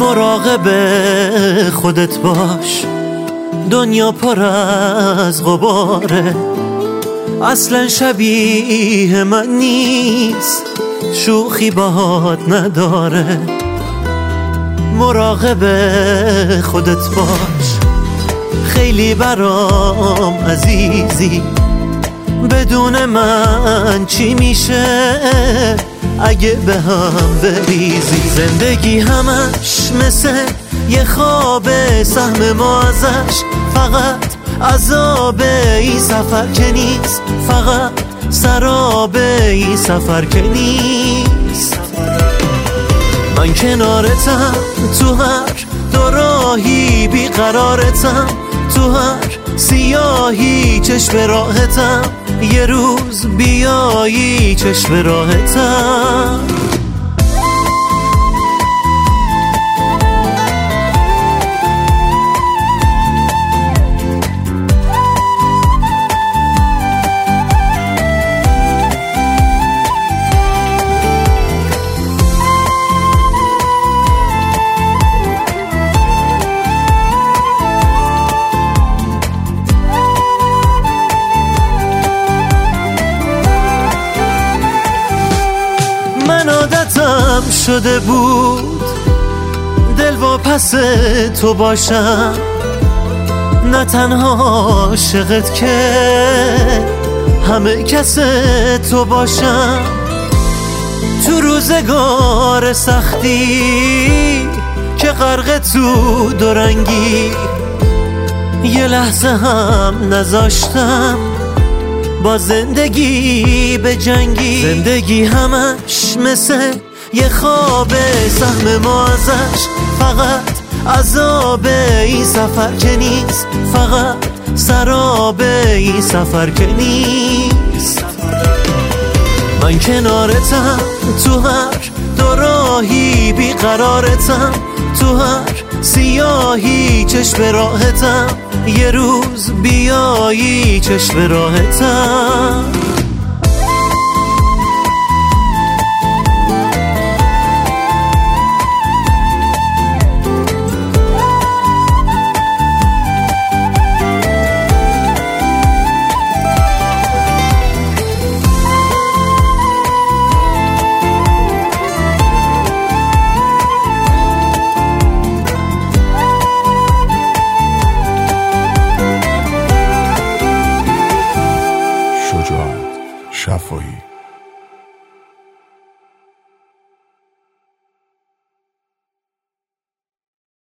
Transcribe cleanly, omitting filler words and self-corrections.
مراقب خودت باش، دنیا پر از غباره، اصلا شبیه من نیست، شوخی باهات نداره. مراقب خودت باش، خیلی برام عزیزی، بدون من چی میشه اگه به هم بریزی. زندگی همش مثل یه خواب، سهم ما ازش فقط عذاب، این سفر که نیست فقط سراب، این سفر که نیست. من کنارتم تو هر دوراهی، بیقرارتم تو هر سیاهی، چشم راهتم یه روز بیایی، چشم راهتم. من عادتم شده بود دل و پس تو باشم، نه تنها عاشقت که همه کس تو باشم. تو روزگار سختی که غرق تو دورنگی، یه لحظه هم نذاشتم با زندگی به جنگی. زندگی همش مثل یه خواب، سهم ما ازش فقط عذاب، این سفر که نیست فقط سراب، این سفر که نیست. من کنارتم تو هر دوراهی، بیقرارتم تو هر سیاهی، چشم راهتم یه روز بیایی، چشم راهتم. شجاعت شفاهی